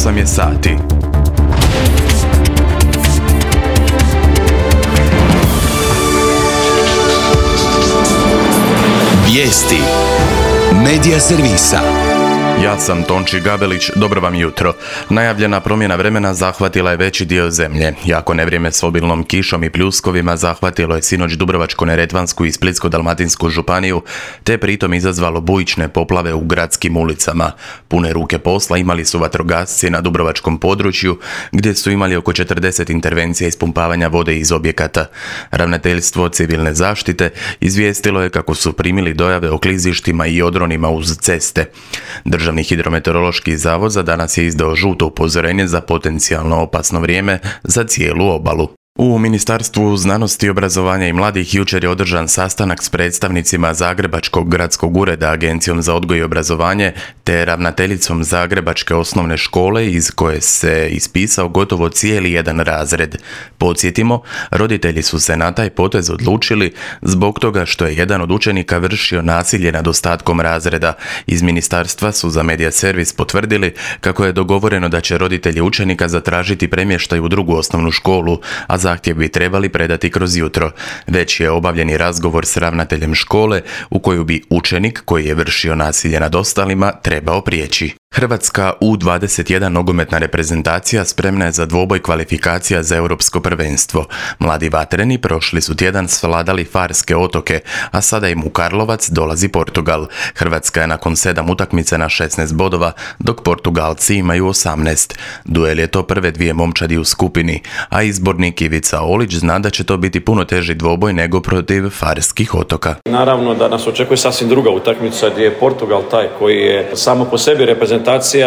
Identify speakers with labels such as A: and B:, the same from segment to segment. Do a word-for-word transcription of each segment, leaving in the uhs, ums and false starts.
A: osam je sati.
B: Vijesti Medija servisa.
A: Ja sam Tonči Gabelić, dobro vam jutro. Najavljena promjena vremena zahvatila je veći dio zemlje. Jako nevrijeme s obilnom kišom i pljuskovima zahvatilo je sinoć Dubrovačko-neretvansku i Splitsko-dalmatinsku županiju, te pritom izazvalo bujične poplave u gradskim ulicama. Pune ruke posla imali su vatrogasci na dubrovačkom području, gdje su imali oko četrdeset intervencija ispumpavanja vode iz objekata. Ravnateljstvo civilne zaštite izvijestilo je kako su primili dojave o klizištima i odronima uz ceste. Državni hidrometeorološki zavod za danas je izdao žuto upozorenje za potencijalno opasno vrijeme za cijelu obalu. U Ministarstvu znanosti, obrazovanja i mladih jučer je održan sastanak s predstavnicima Zagrebačkog gradskog ureda, Agencijom za odgoj i obrazovanje te ravnateljicom Zagrebačke osnovne škole iz koje se ispisao gotovo cijeli jedan razred. Podsjetimo, roditelji su se na taj potez odlučili zbog toga što je jedan od učenika vršio nasilje nad ostatkom razreda. Iz ministarstva su za Medija servis potvrdili kako je dogovoreno da će roditelji učenika zatražiti premještaj u drugu osnovnu školu, a zahtjev bi trebali predati kroz jutro. Već je obavljeni razgovor s ravnateljem škole u koju bi učenik koji je vršio nasilje nad ostalima trebao prijeći. Hrvatska U dvadeset jedan nogometna reprezentacija spremna je za dvoboj kvalifikacija za europsko prvenstvo. Mladi vatreni prošli su tjedan svladali Farske otoke, a sada im u Karlovac dolazi Portugal. Hrvatska je nakon sedam utakmica na šesnaest bodova, dok Portugalci imaju osamnaest. Duel je to prve dvije momčadi u skupini, a izbornik Ivica Olić zna da će to biti puno teži dvoboj nego protiv Farskih otoka.
C: Naravno da nas očekuje sasvim druga utakmica gdje je Portugal taj koji je samo po sebi reprezentacija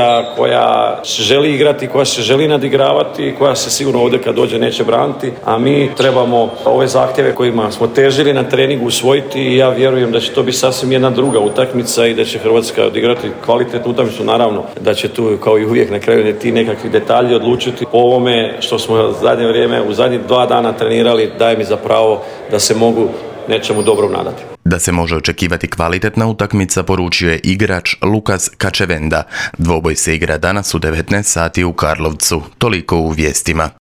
C: koja se želi igrati, koja se želi nadigravati, koja se sigurno ovdje kad dođe neće braniti, a mi trebamo ove zahtjeve kojima smo težili na treningu usvojiti i ja vjerujem da će to biti sasvim jedna druga utakmica i da će Hrvatska odigrati kvalitetnu utakmicu, naravno da će tu kao i uvijek na kraju ti nekakvi detalji odlučiti. Po ovome što smo u zadnje vrijeme, u zadnjih dva dana trenirali, daje mi za pravo da se mogu nečemu dobrom nadati.
A: Da se može očekivati kvalitetna utakmica, poručio je igrač Lukas Kačevenda. Dvoboj se igra danas u devetnaest sati u Karlovcu. Toliko u vijestima.